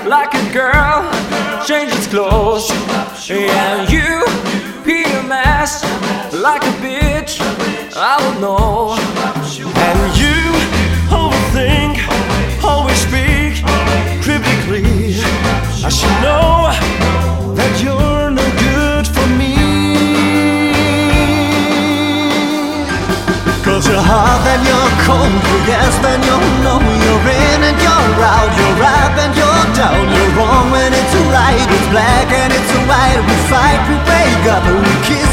like a girl changes clothes. And you pee a mess like a bitch, I would know. And you overthink, always speak cryptically. I should know that you're no good for me. 'Cause you're hot and you're cold, you're yes and you know you're in and you're out, you're up and you're down, you're wrong when it's right, it's black and it's white. We fight, we break up, we kiss